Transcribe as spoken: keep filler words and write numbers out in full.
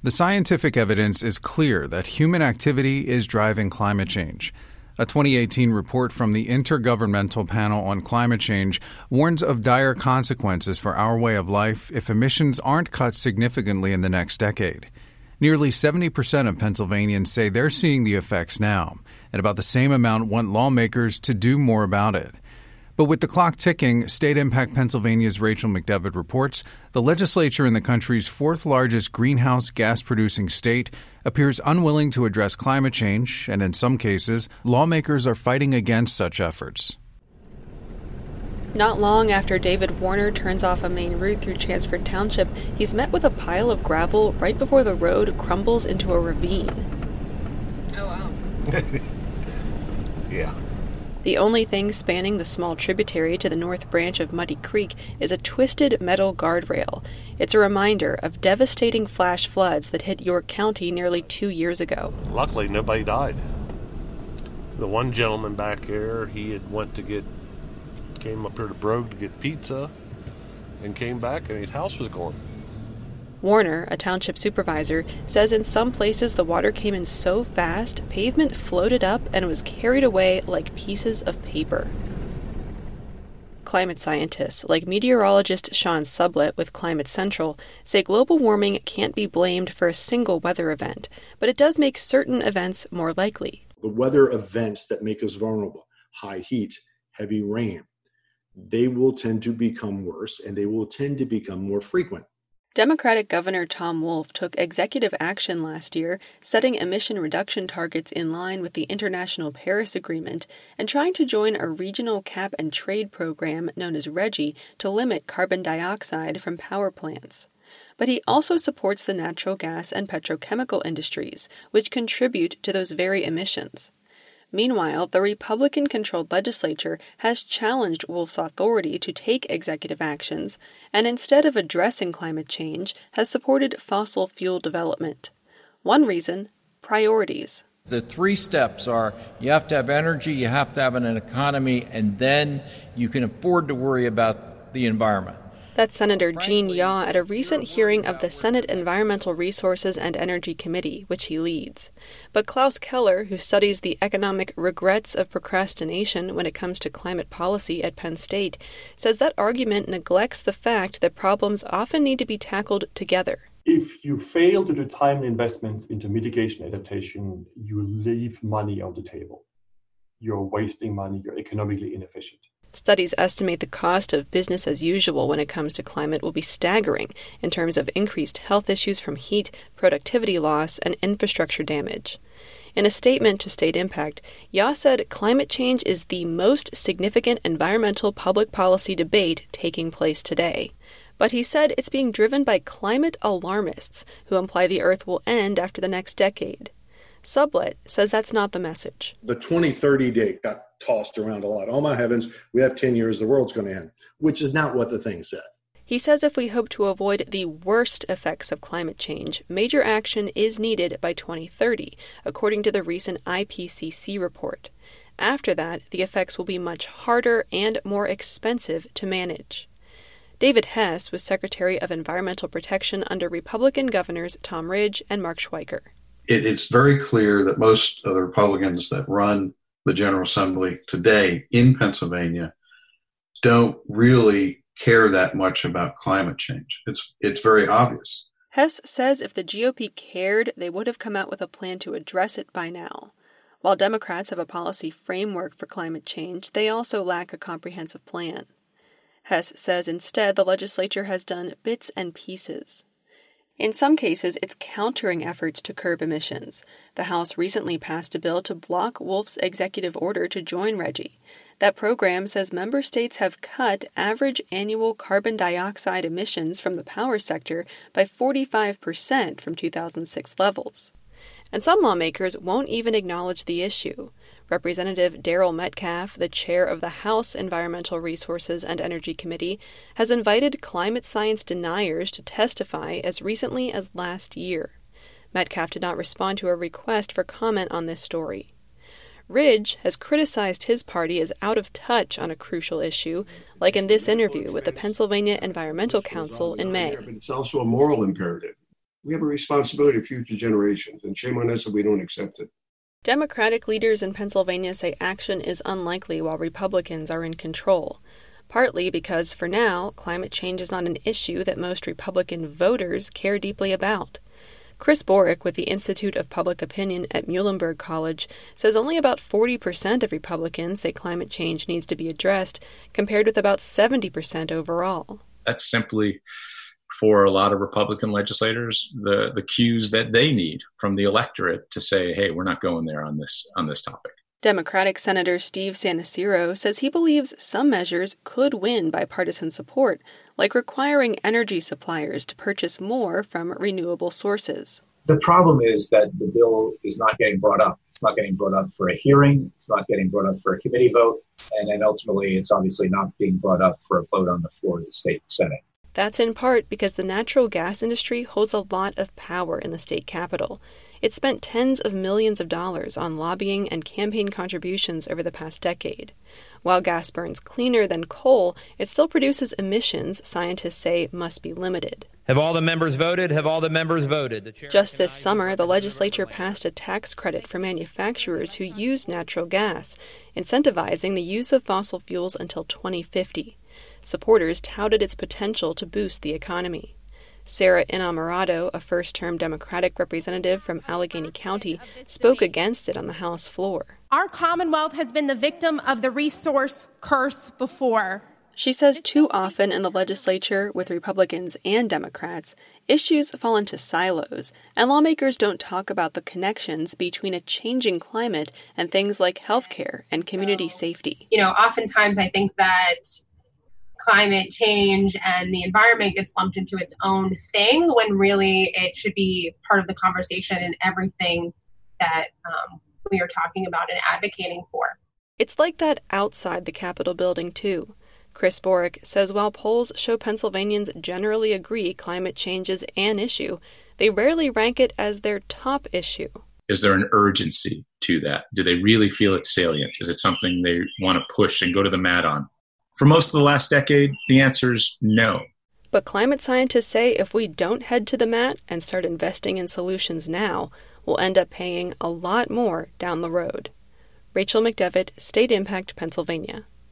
The scientific evidence is clear that human activity is driving climate change. A twenty eighteen report from the Intergovernmental Panel on Climate Change warns of dire consequences for our way of life if emissions aren't cut significantly in the next decade. Nearly seventy percent of Pennsylvanians say they're seeing the effects now, and about the same amount want lawmakers to do more about it. But with the clock ticking, State Impact Pennsylvania's Rachel McDevitt reports the legislature in the country's fourth largest greenhouse gas-producing state appears unwilling to address climate change, and in some cases, lawmakers are fighting against such efforts. Not long after David Warner turns off a main route through Chanceford Township, he's met with a pile of gravel right before the road crumbles into a ravine. Oh, wow. Yeah. The only thing spanning the small tributary to the north branch of Muddy Creek is a twisted metal guardrail. It's a reminder of devastating flash floods that hit York County nearly two years ago. Luckily, nobody died. The one gentleman back there, he had went to get, came up here to Brogue to get pizza, and came back and his house was gone. Warner, a township supervisor, says in some places the water came in so fast, pavement floated up and was carried away like pieces of paper. Climate scientists, like meteorologist Sean Sublett with Climate Central, say global warming can't be blamed for a single weather event, but it does make certain events more likely. The weather events that make us vulnerable, high heat, heavy rain, they will tend to become worse and they will tend to become more frequent. Democratic Governor Tom Wolf took executive action last year, setting emission reduction targets in line with the International Paris Agreement and trying to join a regional cap and trade program known as RGGI to limit carbon dioxide from power plants. But he also supports the natural gas and petrochemical industries, which contribute to those very emissions. Meanwhile, the Republican-controlled legislature has challenged Wolf's authority to take executive actions and instead of addressing climate change, has supported fossil fuel development. One reason, priorities. The three steps are you have to have energy, you have to have an economy, and then you can afford to worry about the environment. That's Senator Gene Yaw at a recent hearing of the Senate Environmental Resources and Energy Committee, which he leads. But Klaus Keller, who studies the economic regrets of procrastination when it comes to climate policy at Penn State, says that argument neglects the fact that problems often need to be tackled together. If you fail to do timely investments into mitigation adaptation, you leave money on the table. You're wasting money, you're economically inefficient. Studies estimate the cost of business as usual when it comes to climate will be staggering in terms of increased health issues from heat, productivity loss, and infrastructure damage. In a statement to State Impact, Yaw said climate change is the most significant environmental public policy debate taking place today. But he said it's being driven by climate alarmists who imply the Earth will end after the next decade. Sublett says that's not the message. The twenty thirty date got tossed around a lot. Oh my heavens, we have ten years, the world's going to end, which is not what the thing says. He says if we hope to avoid the worst effects of climate change, major action is needed by twenty thirty, according to the recent I P C C report. After that, the effects will be much harder and more expensive to manage. David Hess was Secretary of Environmental Protection under Republican governors Tom Ridge and Mark Schweiker. It, it's very clear that most of the Republicans that run the General Assembly today in Pennsylvania don't really care that much about climate change. It's it's very obvious. Hess says if the G O P cared, they would have come out with a plan to address it by now. While Democrats have a policy framework for climate change, they also lack a comprehensive plan. Hess says instead the legislature has done bits and pieces. In some cases, it's countering efforts to curb emissions. The House recently passed a bill to block Wolf's executive order to join RGGI. That program says member states have cut average annual carbon dioxide emissions from the power sector by forty-five percent from two thousand six levels. And some lawmakers won't even acknowledge the issue. Representative Daryl Metcalf, the chair of the House Environmental Resources and Energy Committee, has invited climate science deniers to testify as recently as last year. Metcalf did not respond to a request for comment on this story. Ridge has criticized his party as out of touch on a crucial issue, like in this interview with the Pennsylvania Environmental Council in May. But it's also a moral imperative. We have a responsibility to future generations, and shame on us if we don't accept it. Democratic leaders in Pennsylvania say action is unlikely while Republicans are in control, partly because, for now, climate change is not an issue that most Republican voters care deeply about. Chris Borick with the Institute of Public Opinion at Muhlenberg College says only about forty percent of Republicans say climate change needs to be addressed, compared with about seventy percent overall. That's simply, for a lot of Republican legislators, the, the cues that they need from the electorate to say, hey, we're not going there on this on this topic. Democratic Senator Steve Sanaciro says he believes some measures could win bipartisan support, like requiring energy suppliers to purchase more from renewable sources. The problem is that the bill is not getting brought up. It's not getting brought up for a hearing. It's not getting brought up for a committee vote. And then ultimately, it's obviously not being brought up for a vote on the floor of the state Senate. That's in part because the natural gas industry holds a lot of power in the state capitol. It spent tens of millions of dollars on lobbying and campaign contributions over the past decade. While gas burns cleaner than coal, it still produces emissions scientists say must be limited. Have all the members voted? Have all the members voted? The Just this summer, the legislature passed a tax credit for manufacturers who use natural gas, incentivizing the use of fossil fuels until twenty fifty. Supporters touted its potential to boost the economy. Sarah Inamorado, a first-term Democratic representative from Allegheny County, spoke against it on the House floor. Our Commonwealth has been the victim of the resource curse before. She says too often in the legislature, with Republicans and Democrats, issues fall into silos, and lawmakers don't talk about the connections between a changing climate and things like healthcare and community safety. You know, oftentimes I think that climate change and the environment gets lumped into its own thing when really it should be part of the conversation and everything that um, we are talking about and advocating for. It's like that outside the Capitol building, too. Chris Borick says while polls show Pennsylvanians generally agree climate change is an issue, they rarely rank it as their top issue. Is there an urgency to that? Do they really feel it's salient? Is it something they want to push and go to the mat on? For most of the last decade, the answer is no. But climate scientists say if we don't head to the mat and start investing in solutions now, we'll end up paying a lot more down the road. Rachel McDevitt, State Impact, Pennsylvania.